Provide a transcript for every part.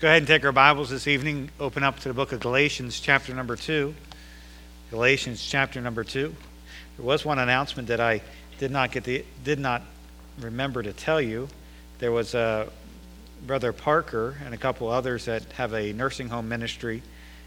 Go ahead and take our Bibles this evening. Open up to the book of Galatians, chapter number 2. Galatians, chapter number 2. There was one announcement that I did not remember to tell you. There was Brother Parker and a couple others that have a nursing home ministry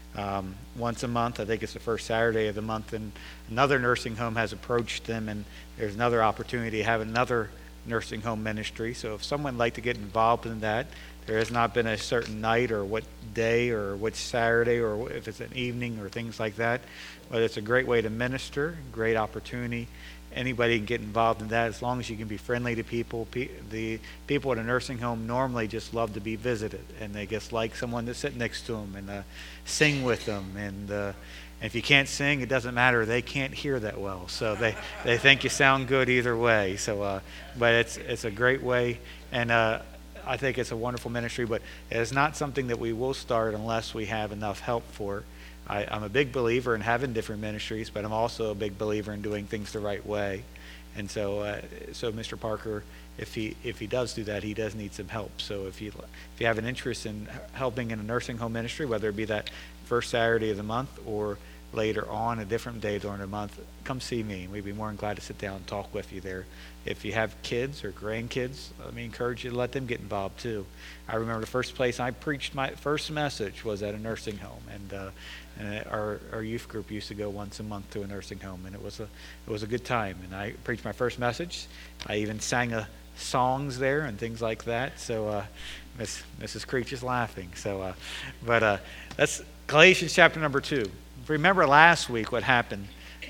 once a month. I think it's the first Saturday of the month, and another nursing home has approached them, and there's another opportunity to have another nursing home ministry. So if someone would like to get involved in that, there has not been a certain night or what day or which Saturday or if it's an evening or things like that. But it's a great way to minister, great opportunity. Anybody can get involved in that as long as you can be friendly to people. The people at a nursing home normally just love to be visited, and they just like someone to sit next to them and sing with them. And if you can't sing, it doesn't matter. They can't hear that well, so they think you sound good either way. So, but it's a great way, and I think it's a wonderful ministry, but it's not something that we will start unless we have enough help for it. I'm a big believer in having different ministries, but I'm also a big believer in doing things the right way. And so Mr. Parker, if he does do that, he does need some help. So if you have an interest in helping in a nursing home ministry, whether it be that first Saturday of the month or later on a different day during the month, come see me. We'd be more than glad to sit down and talk with you there. If you have kids or grandkids, let me encourage you to let them get involved too. I remember the first place I preached my first message was at a nursing home, and our youth group used to go once a month to a nursing home, and it was a good time. And I preached my first message. I even sang songs there and things like that. So Mrs. Creech is laughing. So, but that's Galatians chapter number 2. Remember last week what happened.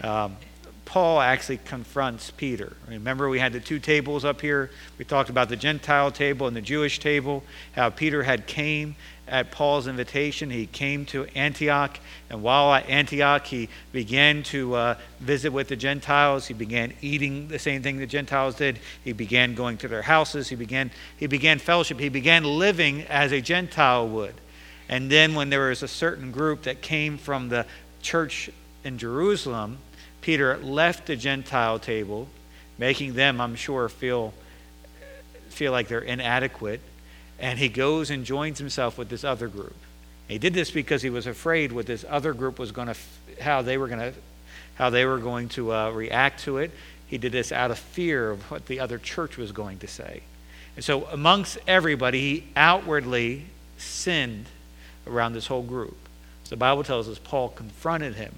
Paul actually confronts Peter. Remember we had the two tables up here. We talked about the Gentile table and the Jewish table, how Peter had came at Paul's invitation. He came to Antioch, and while at Antioch he began to visit with the Gentiles. He began eating the same thing the Gentiles did. He began going to their houses. He began fellowship. He began living as a Gentile would. And then when there was a certain group that came from the church in Jerusalem, Peter left the Gentile table, making them, I'm sure, feel like they're inadequate, and he goes and joins himself with this other group. He did this because he was afraid what this other group was going to, how they were going to react to it. He did this out of fear of what the other church was going to say. And so amongst everybody, he outwardly sinned around this whole group. So the Bible tells us Paul confronted him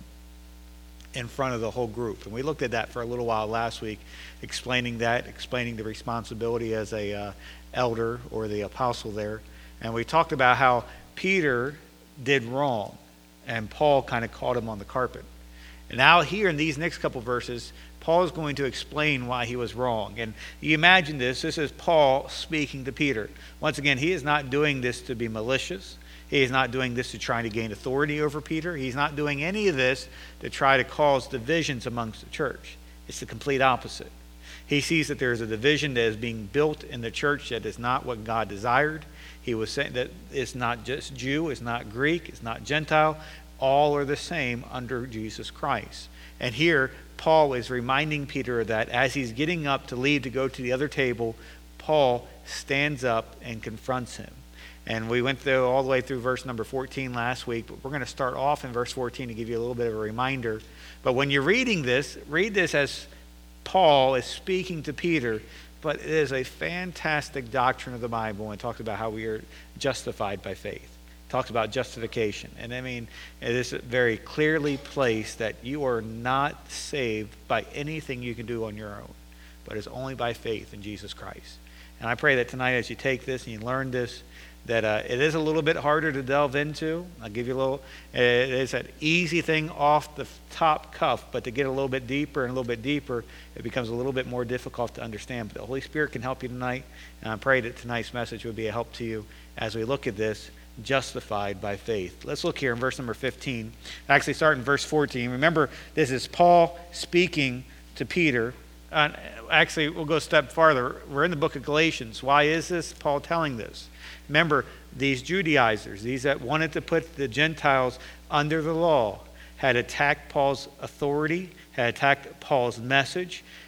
in front of the whole group. And we looked at that for a little while last week, explaining the responsibility as a elder or the apostle there. And we talked about how Peter did wrong, and Paul kind of caught him on the carpet. And now here in these next couple verses, Paul is going to explain why he was wrong. And you imagine this is Paul speaking to Peter. Once again, he is not doing this to be malicious. He is not doing this to try to gain authority over Peter. He's not doing any of this to try to cause divisions amongst the church. It's the complete opposite. He sees that there is a division that is being built in the church that is not what God desired. He was saying that it's not just Jew, it's not Greek, it's not Gentile. All are the same under Jesus Christ. And here, Paul is reminding Peter that as he's getting up to leave to go to the other table, Paul stands up and confronts him. And we went through all the way through verse number 14 last week, but we're going to start off in verse 14 to give you a little bit of a reminder. But when you're reading this, read this as Paul is speaking to Peter, but it is a fantastic doctrine of the Bible, and it talks about how we are justified by faith. It talks about justification. And I mean, it is very clearly placed that you are not saved by anything you can do on your own, but it's only by faith in Jesus Christ. And I pray that tonight as you take this and you learn this, that it is a little bit harder to delve into. I'll give you a little, it is an easy thing off the top cuff, but to get a little bit deeper and a little bit deeper, it becomes a little bit more difficult to understand. But the Holy Spirit can help you tonight, and I pray that tonight's message would be a help to you as we look at this, justified by faith. Let's look here in verse number 15. Actually start in verse 14. Remember, this is Paul speaking to Peter. Actually, we'll go a step farther. We're in the book of Galatians. Why is this Paul telling this? Remember, these Judaizers, these that wanted to put the Gentiles under the law, had attacked Paul's authority, had attacked Paul's message,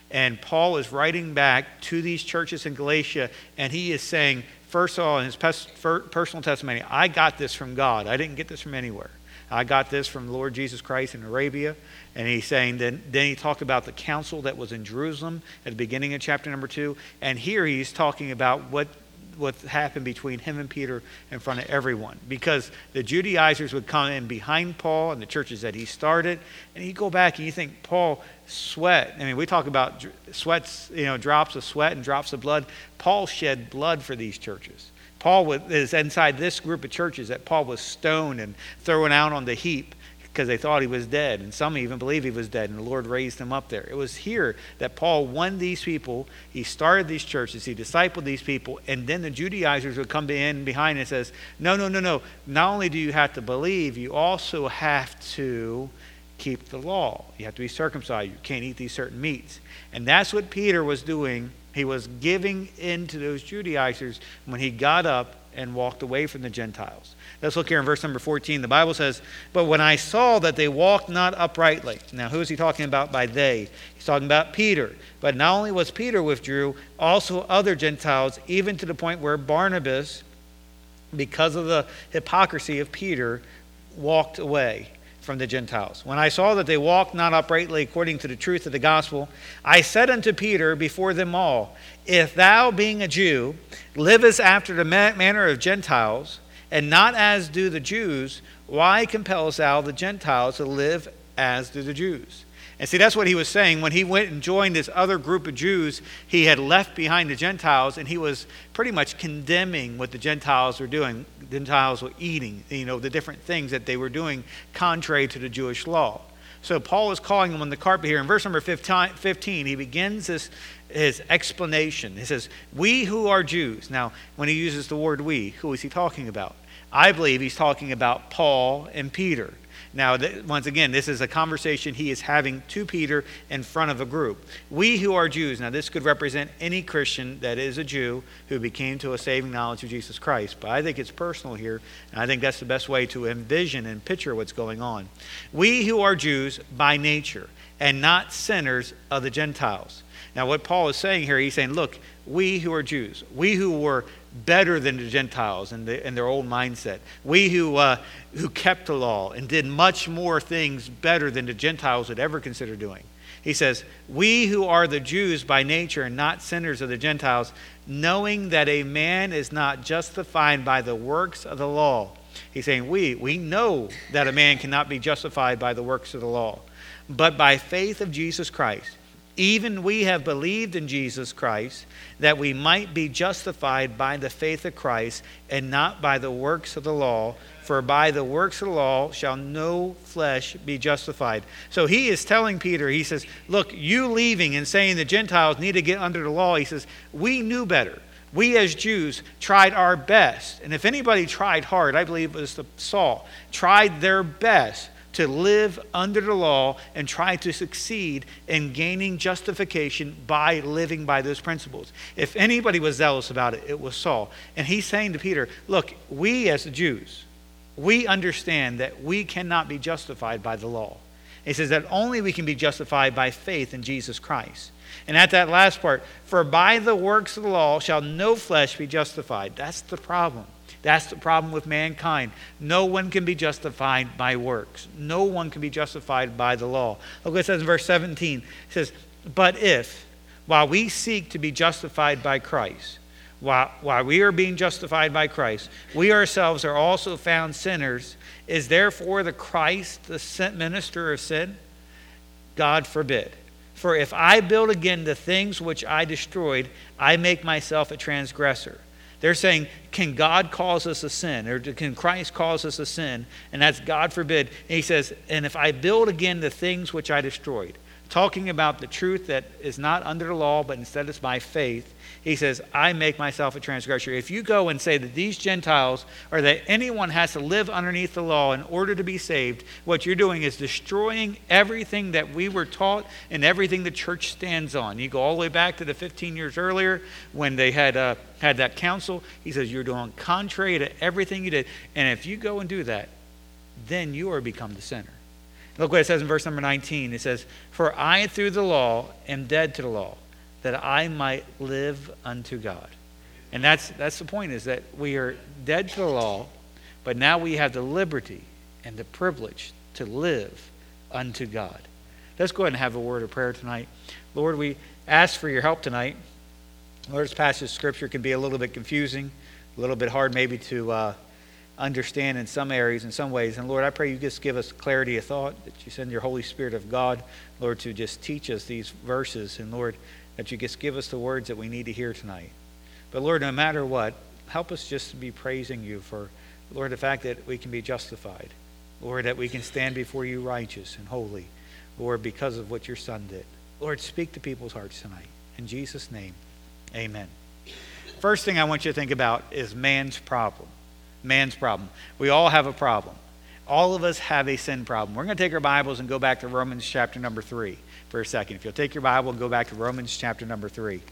And Paul is writing back to these churches in Galatia, and he is saying, first of all, in his personal testimony, I got this from God. I didn't get this from anywhere. I got this from the Lord Jesus Christ in Arabia. And he's saying, then he talked about the council that was in Jerusalem at the beginning of chapter number 2. And here he's talking about what happened between him and Peter in front of everyone. Because the Judaizers would come in behind Paul and the churches that he started. And you go back and you think, Paul sweat. I mean, we talk about sweats, drops of sweat and drops of blood. Paul shed blood for these churches. Paul is inside this group of churches that Paul was stoned and thrown out on the heap because they thought he was dead. And some even believe he was dead, and the Lord raised him up there. It was here that Paul won these people. He started these churches. He discipled these people. And then the Judaizers would come in behind and says, no. Not only do you have to believe, you also have to keep the law. You have to be circumcised. You can't eat these certain meats. And that's what Peter was doing. He was giving in to those Judaizers when he got up and walked away from the Gentiles. Let's look here in verse number 14. The Bible says, but when I saw that they walked not uprightly. Now, who is he talking about by they? He's talking about Peter. But not only was Peter withdrew, also other Gentiles, even to the point where Barnabas, because of the hypocrisy of Peter, walked away from the Gentiles. When I saw that they walked not uprightly according to the truth of the gospel, I said unto Peter before them all, if thou, being a Jew, livest after the manner of Gentiles, and not as do the Jews, why compellest thou the Gentiles to live as do the Jews? And see, that's what he was saying. When he went and joined this other group of Jews, he had left behind the Gentiles, and he was pretty much condemning what the Gentiles were doing. The Gentiles were eating, the different things that they were doing contrary to the Jewish law. So Paul is calling them on the carpet here. In verse number 15, he begins his explanation. He says, we who are Jews. Now, when he uses the word we, who is he talking about? I believe he's talking about Paul and Peter. Now, once again, this is a conversation he is having to Peter in front of a group. We who are Jews. Now, this could represent any Christian that is a Jew who became to a saving knowledge of Jesus Christ. But I think it's personal here, and I think that's the best way to envision and picture what's going on. We who are Jews by nature and not sinners of the Gentiles. Now, what Paul is saying here, he's saying, look, we who are Jews, we who were better than the Gentiles in their old mindset, we who kept the law and did much more things better than the Gentiles would ever consider doing. He says, we who are the Jews by nature and not sinners of the Gentiles, knowing that a man is not justified by the works of the law. He's saying we know that a man cannot be justified by the works of the law, but by faith of Jesus Christ. Even we have believed in Jesus Christ, that we might be justified by the faith of Christ, and not by the works of the law. For by the works of the law shall no flesh be justified. So he is telling Peter, he says, look, you leaving and saying the Gentiles need to get under the law, he says, we knew better. We as Jews tried our best. And if anybody tried hard, I believe it was Saul, tried their best to live under the law and try to succeed in gaining justification by living by those principles. If anybody was zealous about it, it was Saul. And he's saying to Peter, look, we as the Jews, we understand that we cannot be justified by the law. He says that only we can be justified by faith in Jesus Christ. And at that last part, for by the works of the law shall no flesh be justified. That's the problem. That's the problem with mankind. No one can be justified by works. No one can be justified by the law. Look what it says in verse 17. It says, but if, while we seek to be justified by Christ, while we are being justified by Christ, we ourselves are also found sinners, is therefore the Christ the minister of sin? God forbid. For if I build again the things which I destroyed, I make myself a transgressor. They're saying, can God cause us a sin? Or can Christ cause us a sin? And that's God forbid. And he says, and if I build again the things which I destroyed, talking about the truth that is not under the law, but instead is by faith, he says, I make myself a transgressor. If you go and say that these Gentiles, or that anyone has to live underneath the law in order to be saved, what you're doing is destroying everything that we were taught and everything the church stands on. You go all the way back to the 15 years earlier when they had that council. He says, you're doing contrary to everything you did. And if you go and do that, then you are become the sinner. Look what it says in verse number 19. It says, "For I through the law am dead to the law, that I might live unto God." And that's the point, is that we are dead to the law, but now we have the liberty and the privilege to live unto God. Let's go ahead and have a word of prayer tonight. Lord, we ask for your help tonight. Lord, this passage of Scripture can be a little bit confusing, a little bit hard maybe to understand in some areas, in some ways. And Lord, I pray you just give us clarity of thought, that you send your Holy Spirit of God, Lord, to just teach us these verses. And Lord, that you just give us the words that we need to hear tonight. But Lord, no matter what, help us just to be praising you for, Lord, the fact that we can be justified. Lord, that we can stand before you righteous and holy, Lord, because of what your Son did. Lord, speak to people's hearts tonight. In Jesus' name, amen. First thing I want you to think about is man's problem. Man's problem. We all have a problem. All of us have a sin problem. We're going to take our Bibles and go back to Romans chapter number 3 for a second. If you'll take your Bible and go back to Romans chapter number 3.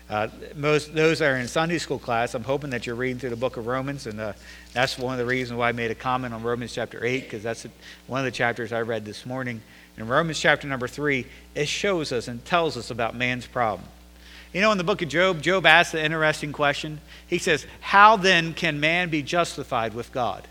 Most those are in Sunday school class. I'm hoping that you're reading through the book of Romans, and that's one of the reasons why I made a comment on Romans chapter 8, because that's one of the chapters I read this morning. In Romans chapter number 3, it shows us and tells us about man's problem. You know, in the book of Job, Job asks an interesting question. He says, "How then can man be justified with God?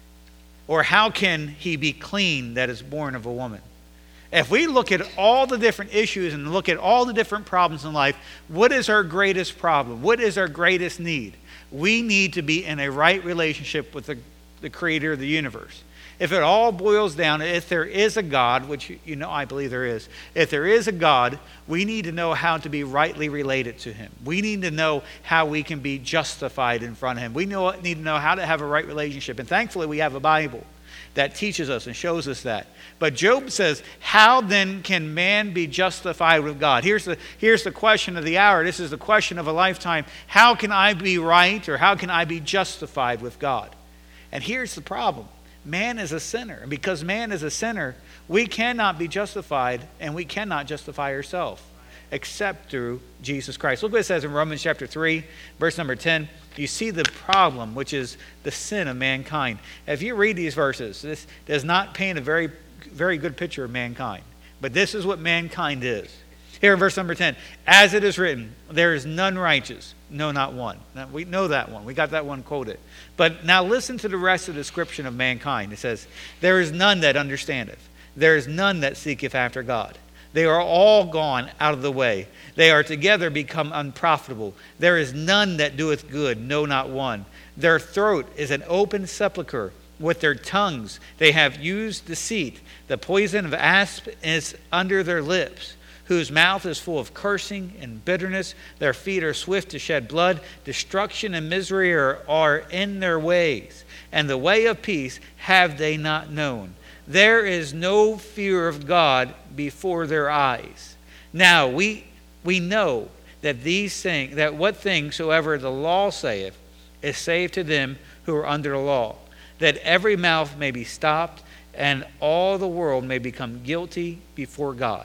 Or how can he be clean that is born of a woman?" If we look at all the different issues and look at all the different problems in life, what is our greatest problem? What is our greatest need? We need to be in a right relationship with the creator of the universe. If it all boils down, if there is a God, which you know I believe there is, if there is a God, we need to know how to be rightly related to him. We need to know how we can be justified in front of him. We need to know how to have a right relationship. And thankfully we have a Bible that teaches us and shows us that. But Job says, how then can man be justified with God? Here's the question of the hour. This is the question of a lifetime. How can I be right, or how can I be justified with God? And here's the problem. Man is a sinner. And because man is a sinner, we cannot be justified, and we cannot justify ourselves except through Jesus Christ. Look what it says in Romans chapter 3, verse number 10. You see the problem, which is the sin of mankind. If you read these verses, this does not paint a very, very good picture of mankind. But this is what mankind is. Here in verse number 10, "As it is written, there is none righteous, no, not one." Now, we know that one. We got that one quoted. But now listen to the rest of the description of mankind. It says, "There is none that understandeth. There is none that seeketh after God. They are all gone out of the way. They are together become unprofitable. There is none that doeth good, no, not one. Their throat is an open sepulchre. With their tongues they have used deceit. The poison of asp is under their lips, whose mouth is full of cursing and bitterness. Their feet are swift to shed blood. Destruction and misery are in their ways, and the way of peace have they not known. There is no fear of God before their eyes." Now we know that that what things soever the law saith is saved to them who are under the law, that every mouth may be stopped, and all the world may become guilty before God.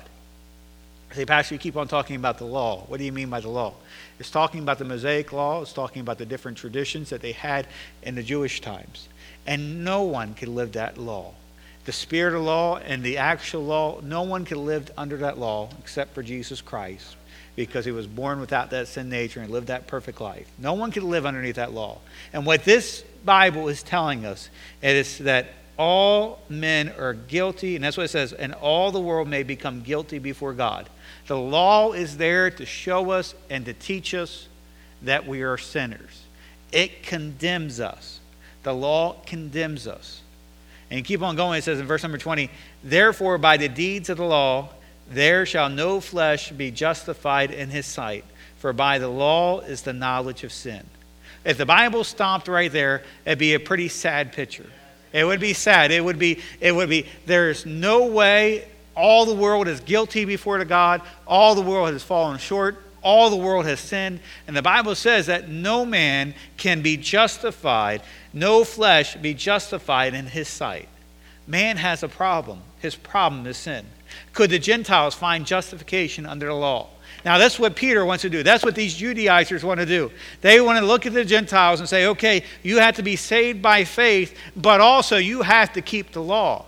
I say, "Pastor, you keep on talking about the law. What do you mean by the law?" It's talking about the Mosaic law. It's talking about the different traditions that they had in the Jewish times. And no one could live that law. The spirit of law and the actual law, no one could live under that law except for Jesus Christ, because he was born without that sin nature and lived that perfect life. No one could live underneath that law. And what this Bible is telling us is that all men are guilty, and that's what it says, and all the world may become guilty before God. The law is there to show us and to teach us that we are sinners. It condemns us. The law condemns us. And you keep on going, it says in verse number 20, "Therefore by the deeds of the law there shall no flesh be justified in his sight, for by the law is the knowledge of sin." If the Bible stopped right there, it'd be a pretty sad picture. It would be sad. It would be, there's no way. All the world is guilty before the God. All the world has fallen short. All the world has sinned. And the Bible says that no man can be justified, no flesh be justified in his sight. Man has a problem. His problem is sin. Could the Gentiles find justification under the law? Now that's what Peter wants to do. That's what these Judaizers want to do. They want to look at the Gentiles and say, okay, you have to be saved by faith, but also you have to keep the law.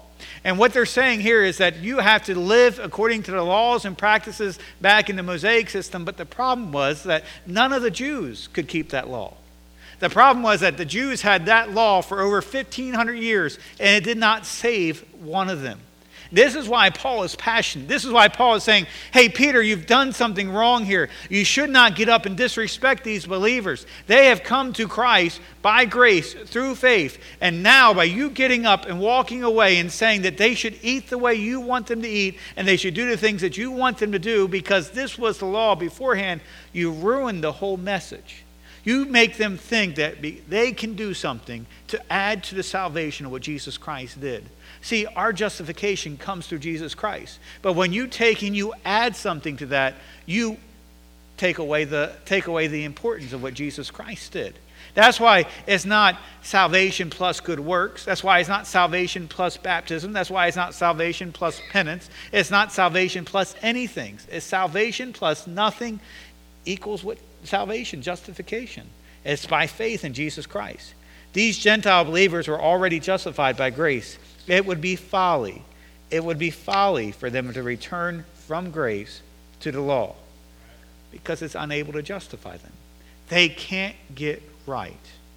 And what they're saying here is that you have to live according to the laws and practices back in the Mosaic system. But the problem was that none of the Jews could keep that law. The problem was that the Jews had that law for over 1,500 years, and it did not save one of them. This is why Paul is passionate. This is why Paul is saying, hey, Peter, you've done something wrong here. You should not get up and disrespect these believers. They have come to Christ by grace through faith. And now by you getting up and walking away and saying that they should eat the way you want them to eat and they should do the things that you want them to do because this was the law beforehand, you ruined the whole message. You make them think that they can do something to add to the salvation of what Jesus Christ did. See, our justification comes through Jesus Christ. But when you take and you add something to that, you take away the importance of what Jesus Christ did. That's why it's not salvation plus good works. That's why it's not salvation plus baptism. That's why it's not salvation plus penance. It's not salvation plus anything. It's salvation plus nothing equals what salvation, justification. It's by faith in Jesus Christ. These Gentile believers were already justified by grace. It would be folly. It would be folly for them to return from grace to the law because it's unable to justify them. They can't get right.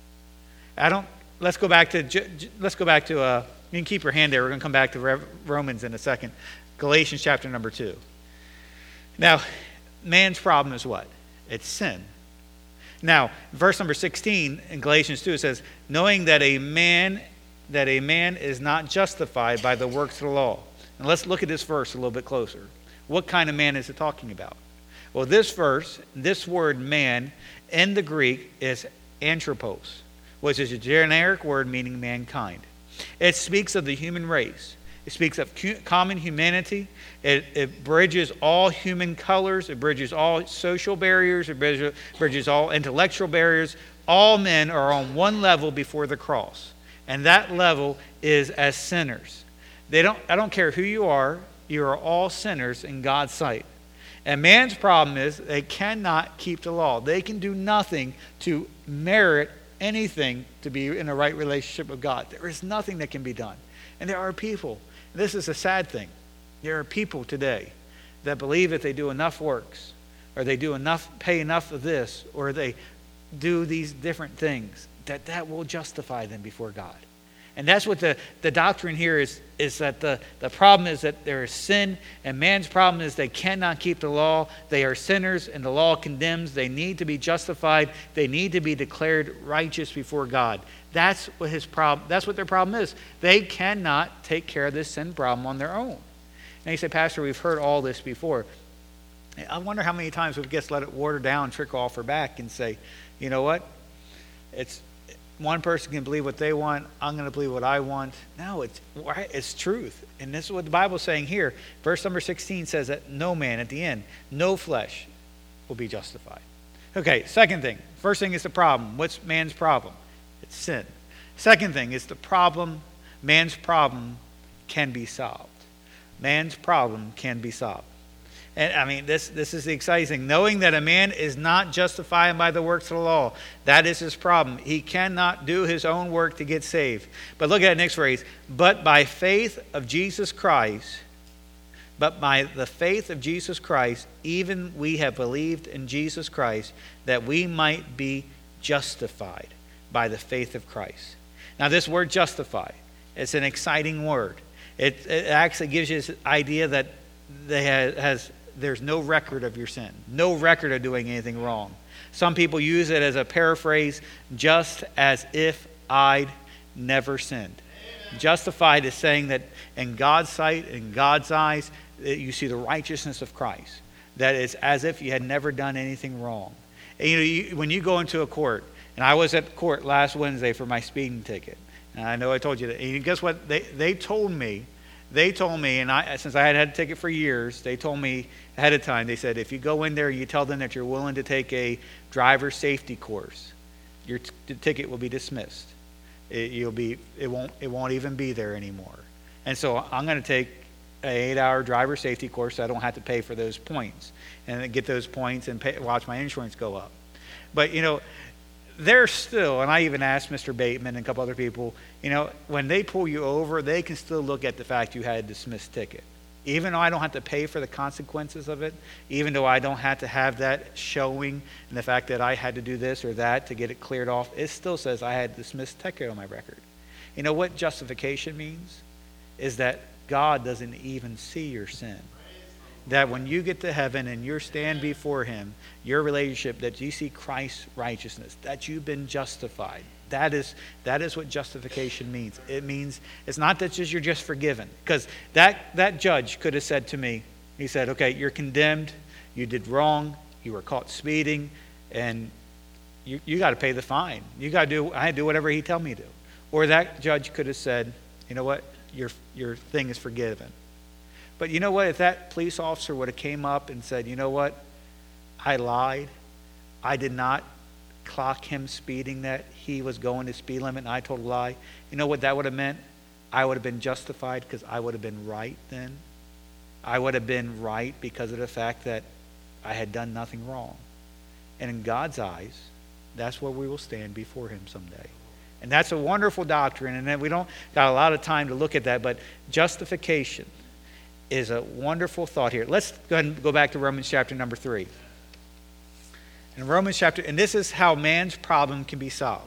Let's go back to. You can keep your hand there. We're going to come back to Romans in a second. Galatians chapter number 2. Now, man's problem is what? It's sin. Now, verse number 16 in Galatians 2 it says, knowing that a man is not justified by the works of the law. And let's look at this verse a little bit closer. What kind of man is it talking about? Well, this verse, this word man in the Greek is anthropos, which is a generic word meaning mankind. It speaks of the human race. It speaks of common humanity. It bridges all human colors. It bridges all social barriers. It bridges all intellectual barriers. All men are on one level before the cross. And that level is as sinners. I don't care who you are all sinners in God's sight. And man's problem is they cannot keep the law. They can do nothing to merit anything to be in a right relationship with God. There is nothing that can be done. And there are people, this is a sad thing, there are people today that believe if they do enough works, or they do enough, pay enough of this, or they do these different things, that will justify them before God. And that's what the doctrine here is that the problem is that there is sin, and man's problem is they cannot keep the law. They are sinners, and the law condemns. They need to be justified. They need to be declared righteous before God. That's what his problem. That's what their problem is. They cannot take care of this sin problem on their own. And you say, Pastor, we've heard all this before. I wonder how many times we just let it water down, trickle off our back, and say, you know what? It's one person can believe what they want. I'm going to believe what I want. No, it's truth. And this is what the Bible is saying here. Verse number 16 says that no man, at the end, no flesh will be justified. Okay, second thing. First thing is the problem. What's man's problem? It's sin. Second thing is the problem. Man's problem can be solved. Man's problem can be solved. And I mean, this is the exciting thing. Knowing that a man is not justified by the works of the law. That is his problem. He cannot do his own work to get saved. But look at the next phrase. But by faith of Jesus Christ, even we have believed in Jesus Christ, that we might be justified by the faith of Christ. Now this word justify, it's an exciting word. It actually gives you this idea that there's no record of your sin, no record of doing anything wrong. Some people use it as a paraphrase, just as if I'd never sinned. Amen. Justified is saying that in God's sight, in God's eyes, you see the righteousness of Christ. That is as if you had never done anything wrong. And when you go into a court, and I was at court last Wednesday for my speeding ticket, and I know I told you that. And guess what? They told me, and since I had had a ticket for years, they told me ahead of time, they said, if you go in there, you tell them that you're willing to take a driver safety course, your ticket will be dismissed. It won't even be there anymore. And so I'm going to take an 8-hour driver safety course so I don't have to pay for those points and get those points and watch my insurance go up. But they're still, and I even asked Mr. Bateman and a couple other people, when they pull you over, they can still look at the fact you had a dismissed ticket. Even though I don't have to pay for the consequences of it, even though I don't have to have that showing and the fact that I had to do this or that to get it cleared off, it still says I had a dismissed ticket on my record. You know what justification means? Is that God doesn't even see your sin. That when you get to heaven and you stand before him, your relationship, that you see Christ's righteousness, that you've been justified. That is what justification means. It means it's not that you're just forgiven. Because that judge could have said to me, he said, okay, you're condemned, you did wrong, you were caught speeding, and you got to pay the fine. I had to do whatever he tell me to. Or that judge could have said, you know what, your thing is forgiven. But you know what, if that police officer would have came up and said, you know what, I lied, I did not clock him speeding, that he was going the speed limit and I told a lie, you know what that would have meant? I would have been justified because I would have been right then. I would have been right because of the fact that I had done nothing wrong. And in God's eyes, that's where we will stand before him someday. And that's a wonderful doctrine, and then we don't got a lot of time to look at that, but justification is a wonderful thought here. Let's go ahead and go back to Romans chapter number 3. In Romans chapter, and this is how man's problem can be solved,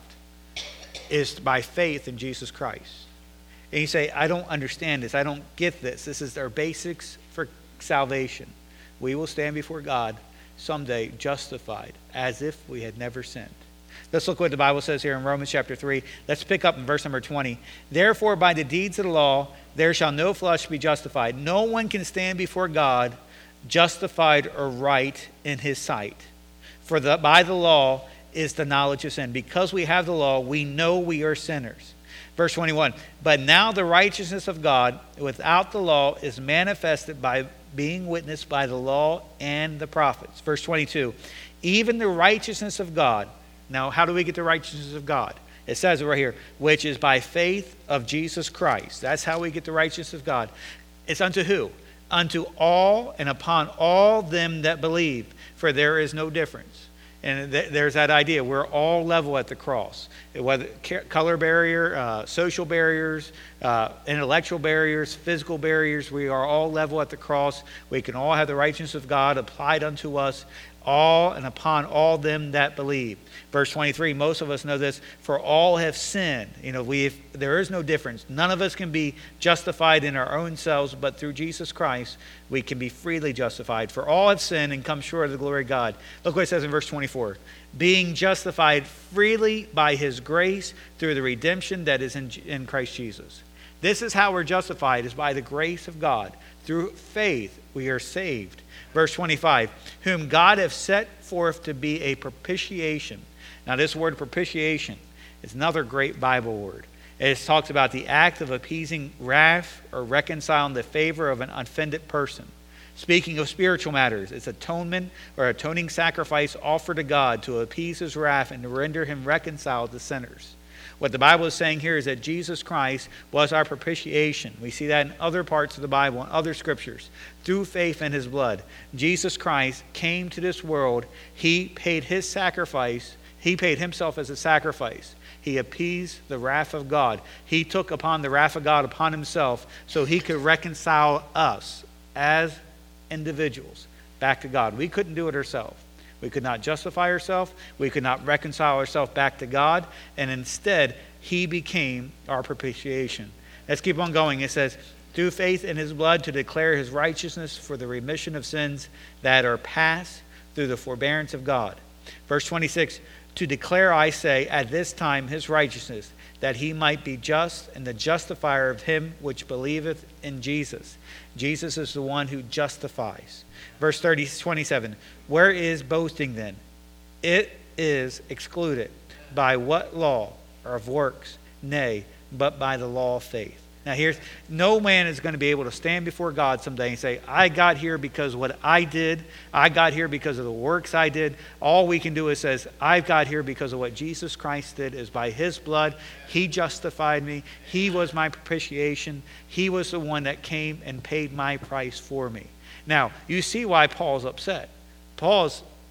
is by faith in Jesus Christ. And you say, I don't understand this. I don't get this. This is our basics for salvation. We will stand before God someday justified as if we had never sinned. Let's look what the Bible says here in Romans chapter 3. Let's pick up in verse number 20. Therefore, by the deeds of the law, there shall no flesh be justified. No one can stand before God justified or right in his sight. For by the law is the knowledge of sin. Because we have the law, we know we are sinners. Verse 21, but now the righteousness of God without the law is manifested by being witnessed by the law and the prophets. Verse 22, even the righteousness of God. Now, how do we get the righteousness of God? It says it right here, which is by faith of Jesus Christ. That's how we get the righteousness of God. It's unto who? Unto all and upon all them that believe, for there is no difference. And there's that idea. We're all level at the cross. Whether color barrier, social barriers, intellectual barriers, physical barriers, we are all level at the cross. We can all have the righteousness of God applied unto us, all and upon all them that believe. Verse 23, most of us know this, for all have sinned. There is no difference. None of us can be justified in our own selves, but through Jesus Christ, we can be freely justified. For all have sinned and come short of the glory of God. Look what it says in verse 24. Being justified freely by his grace through the redemption that is in Christ Jesus. This is how we're justified, is by the grace of God. Through faith, we are saved. Verse 25, whom God hath set forth to be a propitiation. Now this word propitiation is another great Bible word. It talks about the act of appeasing wrath or reconciling the favor of an offended person. Speaking of spiritual matters, it's atonement or atoning sacrifice offered to God to appease his wrath and to render him reconciled to sinners. What the Bible is saying here is that Jesus Christ was our propitiation. We see that in other parts of the Bible and other scriptures. Through faith in his blood, Jesus Christ came to this world. He paid his sacrifice. He paid himself as a sacrifice. He appeased the wrath of God. He took upon the wrath of God upon himself so he could reconcile us as individuals back to God. We couldn't do it ourselves. We could not justify ourselves. We could not reconcile ourselves back to God. And instead, he became our propitiation. Let's keep on going. It says, through faith in his blood to declare his righteousness for the remission of sins that are past through the forbearance of God. Verse 26, to declare, I say, at this time his righteousness, that he might be just and the justifier of him which believeth in Jesus. Jesus is the one who justifies. Verse 27, where is boasting then? It is excluded. By what law? Or of works? Nay, but by the law of faith. Now no man is going to be able to stand before God someday and say, I got here because of what I did. I got here because of the works I did. All we can do is says, I've got here because of what Jesus Christ did, is by his blood. He justified me. He was my propitiation. He was the one that came and paid my price for me. Now, you see why Paul's upset. Paul's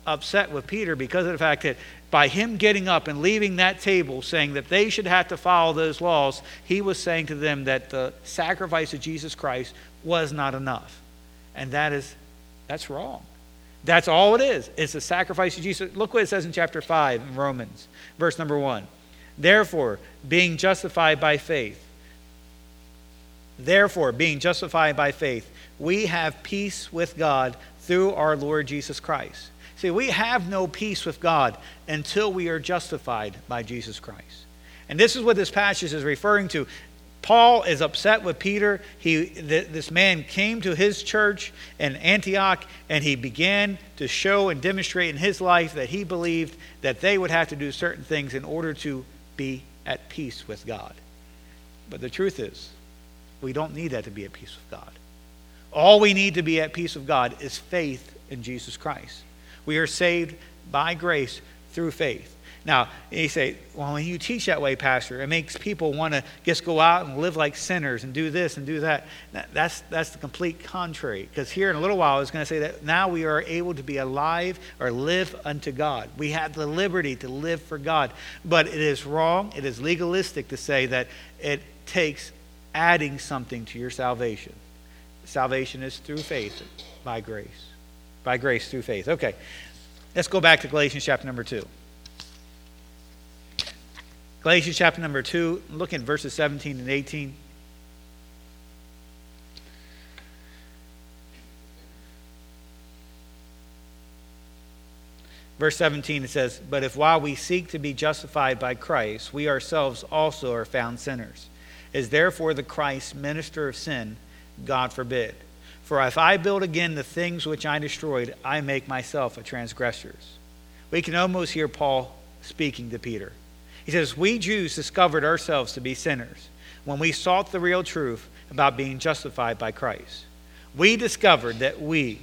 upset with Peter because of the fact that by him getting up and leaving that table saying that they should have to follow those laws, he was saying to them that the sacrifice of Jesus Christ was not enough. And that's wrong. That's all it is. It's the sacrifice of Jesus. Look what it says in chapter 5 in Romans, verse number 1. Therefore, being justified by faith, we have peace with God through our Lord Jesus Christ. See, we have no peace with God until we are justified by Jesus Christ. And this is what this passage is referring to. Paul is upset with Peter. This man came to his church in Antioch, and he began to show and demonstrate in his life that he believed that they would have to do certain things in order to be at peace with God. But the truth is, we don't need that to be at peace with God. All we need to be at peace with God is faith in Jesus Christ. We are saved by grace through faith. Now, you say, well, when you teach that way, Pastor, it makes people want to just go out and live like sinners and do this and do that. That's the complete contrary. Because here in a little while, it's going to say that now we are able to be alive or live unto God. We have the liberty to live for God. But it is wrong, it is legalistic to say that it takes adding something to your salvation. Salvation is through faith, by grace. By grace through faith. Okay, let's go back to Galatians chapter number 2. Galatians chapter number 2, look at verses 17 and 18. Verse 17, it says, "But if while we seek to be justified by Christ, we ourselves also are found sinners, is therefore the Christ minister of sin? God forbid. For if I build again the things which I destroyed, I make myself a transgressor." We can almost hear Paul speaking to Peter. He says, we Jews discovered ourselves to be sinners when we sought the real truth about being justified by Christ. We discovered that we,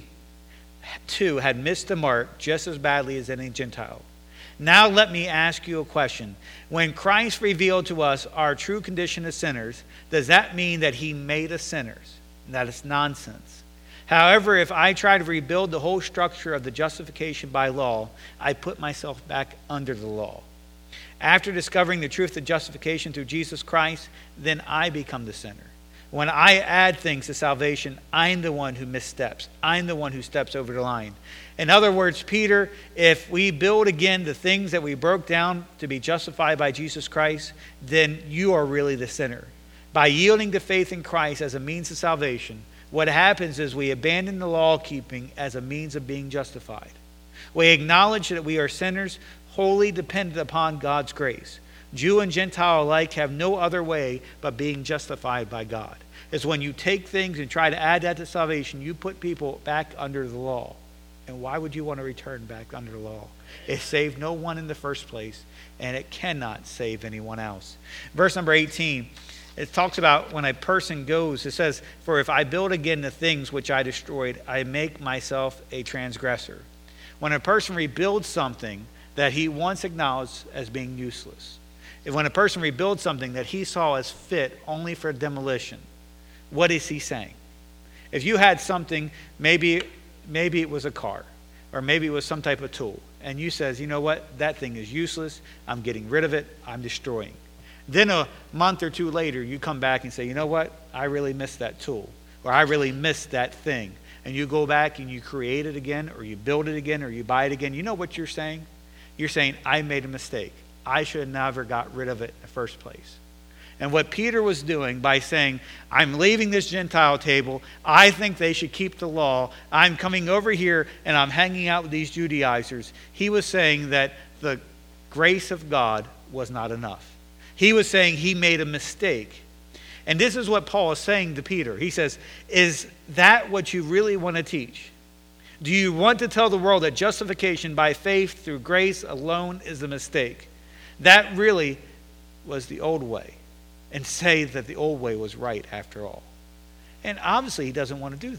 too, had missed the mark just as badly as any Gentile. Now let me ask you a question. When Christ revealed to us our true condition as sinners, does that mean that he made us sinners? That is nonsense. However, if I try to rebuild the whole structure of the justification by law, I put myself back under the law. After discovering the truth of justification through Jesus Christ, then I become the sinner. When I add things to salvation, I'm the one who missteps. I'm the one who steps over the line. In other words, Peter, if we build again the things that we broke down to be justified by Jesus Christ, then you are really the sinner. By yielding to faith in Christ as a means of salvation, what happens is we abandon the law keeping as a means of being justified. We acknowledge that we are sinners, wholly dependent upon God's grace. Jew and Gentile alike have no other way but being justified by God. It's when you take things and try to add that to salvation, you put people back under the law. And why would you want to return back under the law? It saved no one in the first place, and it cannot save anyone else. Verse number 18, it talks about when a person goes, it says, "For if I build again the things which I destroyed, I make myself a transgressor." When a person rebuilds something that he once acknowledged as being useless, when a person rebuilds something that he saw as fit only for demolition, what is he saying? If you had something, maybe it was a car, or maybe it was some type of tool, and you says, you know what, that thing is useless, I'm getting rid of it, I'm destroying. Then a month or two later, you come back and say, you know what, I really missed that tool, or I really missed that thing. And you go back and you create it again, or you build it again, or you buy it again. You know what you're saying? You're saying, I made a mistake. I should have never got rid of it in the first place. And what Peter was doing by saying, I'm leaving this Gentile table, I think they should keep the law, I'm coming over here and I'm hanging out with these Judaizers, he was saying that the grace of God was not enough. He was saying he made a mistake. And this is what Paul is saying to Peter. He says, is that what you really want to teach? Do you want to tell the world that justification by faith through grace alone is a mistake? That really was the old way. And say that the old way was right after all. And obviously he doesn't want to do that.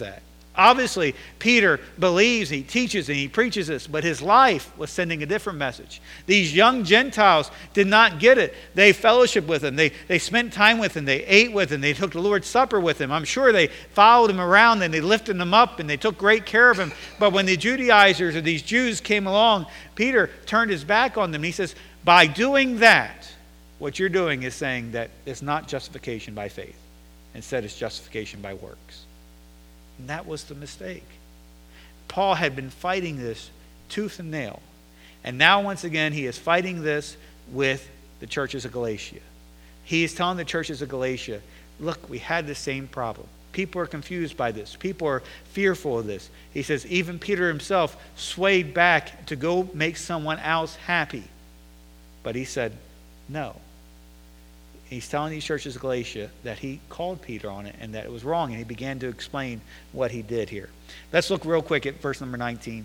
Obviously, Peter believes, he teaches, and he preaches this, but his life was sending a different message. These young Gentiles did not get it. They fellowshiped with him. They spent time with him. They ate with him. They took the Lord's Supper with him. I'm sure they followed him around and they lifted him up and they took great care of him. But when the Judaizers or these Jews came along, Peter turned his back on them. He says, by doing that, what you're doing is saying that it's not justification by faith. Instead, it's justification by works. And that was the mistake. Paul had been fighting this tooth and nail. And now, once again, he is fighting this with the churches of Galatia. He is telling the churches of Galatia, look, we had the same problem. People are confused by this. People are fearful of this. He says, even Peter himself swayed back to go make someone else happy. But he said, no. He's telling these churches of Galatia that he called Peter on it and that it was wrong, and he began to explain what he did here. Let's look real quick at verse number 19.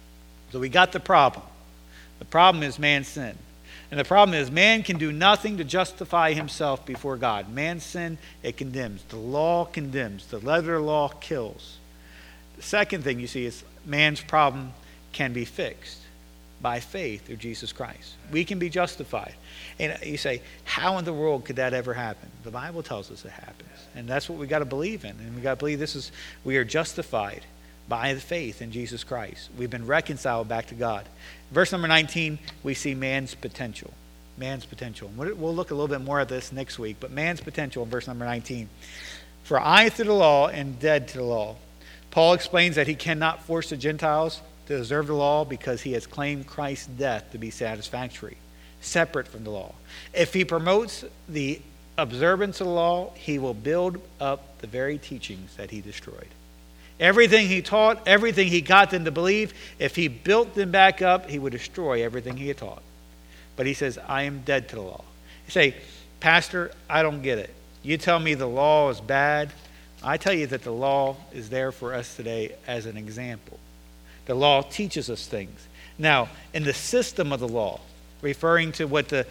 So we got the problem. The problem is man's sin. And the problem is man can do nothing to justify himself before God. Man's sin, it condemns. The law condemns. The letter of the law kills. The second thing you see is man's problem can be fixed by faith through Jesus Christ. We can be justified. And you say, how in the world could that ever happen? The Bible tells us it happens. And that's what we got to believe in. And we got to believe we are justified by the faith in Jesus Christ. We've been reconciled back to God. Verse number 19, we see man's potential. Man's potential. We'll look a little bit more at this next week, but man's potential in verse number 19. For I through the law am dead to the law. Paul explains that he cannot force the Gentiles to observe the law because he has claimed Christ's death to be satisfactory, separate from the law. If he promotes the observance of the law, he will build up the very teachings that he destroyed. Everything he taught, everything he got them to believe, if he built them back up, he would destroy everything he had taught. But he says, I am dead to the law. You say, Pastor, I don't get it. You tell me the law is bad. I tell you that the law is there for us today as an example. The law teaches us things. Now, in the system of the law, referring to what the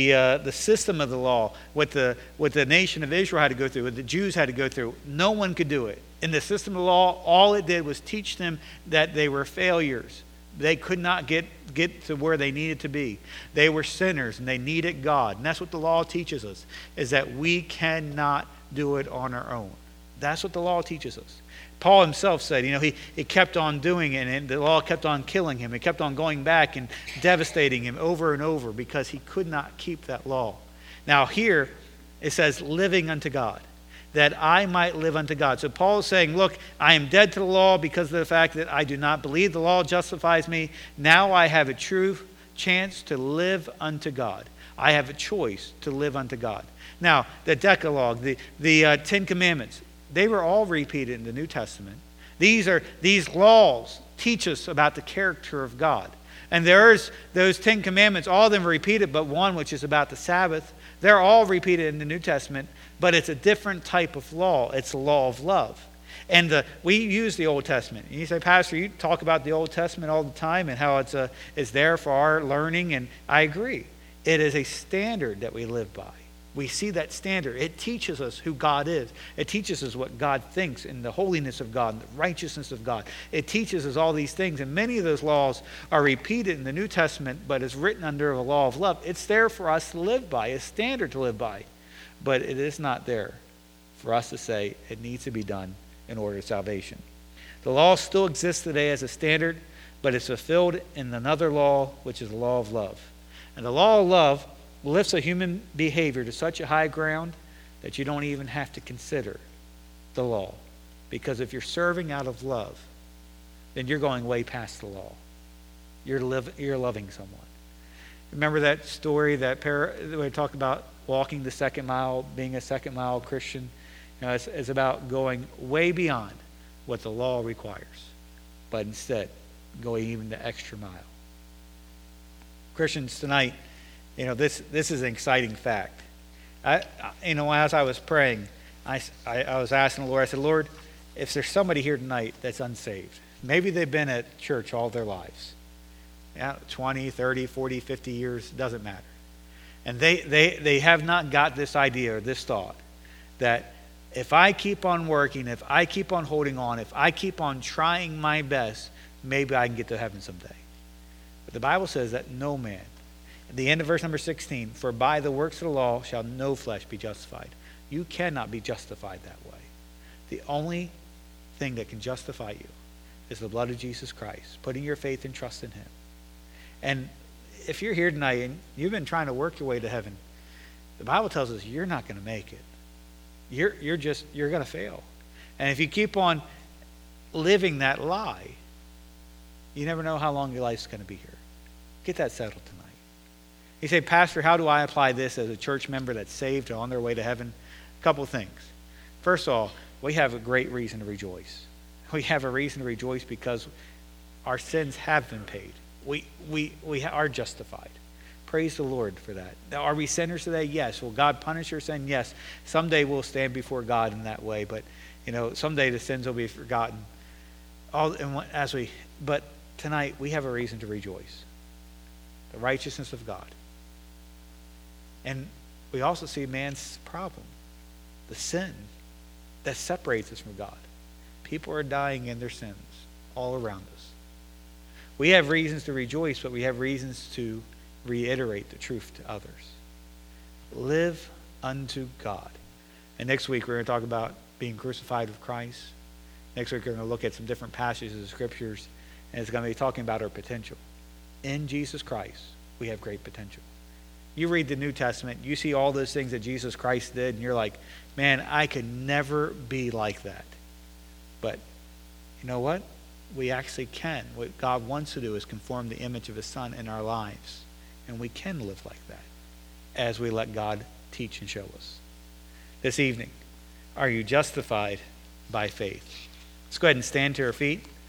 system of the law, what the nation of Israel had to go through, what the Jews had to go through, no one could do it. In the system of the law, all it did was teach them that they were failures. They could not get to where they needed to be. They were sinners and they needed God. And that's what the law teaches us, is that we cannot do it on our own. That's what the law teaches us. Paul himself said, he kept on doing it, and the law kept on killing him. It kept on going back and devastating him over and over because he could not keep that law. Now here it says, living unto God, that I might live unto God. So Paul is saying, look, I am dead to the law because of the fact that I do not believe the law justifies me. Now I have a true chance to live unto God. I have a choice to live unto God. Now, the Decalogue, the Ten Commandments, they were all repeated in the New Testament. These laws teach us about the character of God. And there's those 10 commandments, all of them are repeated, but one which is about the Sabbath. They're all repeated in the New Testament, but it's a different type of law. It's a law of love. And we use the Old Testament. And you say, Pastor, you talk about the Old Testament all the time and how it's there for our learning, and I agree. It is a standard that we live by. We see that standard. It teaches us who God is. It teaches us what God thinks and the holiness of God and the righteousness of God. It teaches us all these things. And many of those laws are repeated in the New Testament, but it's written under a law of love. It's there for us to live by, a standard to live by. But it is not there for us to say it needs to be done in order to salvation. The law still exists today as a standard, but it's fulfilled in another law, which is the law of love. And the law of love lifts a human behavior to such a high ground that you don't even have to consider the law. Because if you're serving out of love, then you're going way past the law. You're loving someone. Remember that story that we talked about walking the second mile, being a second mile Christian? It's about going way beyond what the law requires, but instead going even the extra mile. Christians tonight, this is an exciting fact. As I was praying, I was asking the Lord, I said, Lord, if there's somebody here tonight that's unsaved, maybe they've been at church all their lives, 20, 30, 40, 50 years, doesn't matter. And they have not got this idea or this thought that if I keep on working, if I keep on holding on, if I keep on trying my best, maybe I can get to heaven someday. But the Bible says that no man, at the end of verse number 16, for by the works of the law shall no flesh be justified. You cannot be justified that way. The only thing that can justify you is the blood of Jesus Christ, putting your faith and trust in him. And if you're here tonight and you've been trying to work your way to heaven, the Bible tells us you're not going to make it. You're going to fail. And if you keep on living that lie, you never know how long your life's going to be here. Get that settled tonight. You say, Pastor, how do I apply this as a church member that's saved or on their way to heaven? A couple of things. First of all, we have a great reason to rejoice. We have a reason to rejoice because our sins have been paid. We are justified. Praise the Lord for that. Now, are we sinners today? Yes. Will God punish our sin? Yes. Someday we'll stand before God in that way, but someday the sins will be forgotten. But tonight we have a reason to rejoice. The righteousness of God. And we also see man's problem, the sin that separates us from God. People are dying in their sins all around us. We have reasons to rejoice, but we have reasons to reiterate the truth to others. Live unto God. And next week we're going to talk about being crucified with Christ. Next week we're going to look at some different passages of scriptures, and it's going to be talking about our potential. In Jesus Christ, we have great potential. You read the New Testament, you see all those things that Jesus Christ did, and you're like, man, I could never be like that. But you know what? We actually can. What God wants to do is conform the image of his Son in our lives. And we can live like that as we let God teach and show us. This evening, are you justified by faith? Let's go ahead and stand to our feet.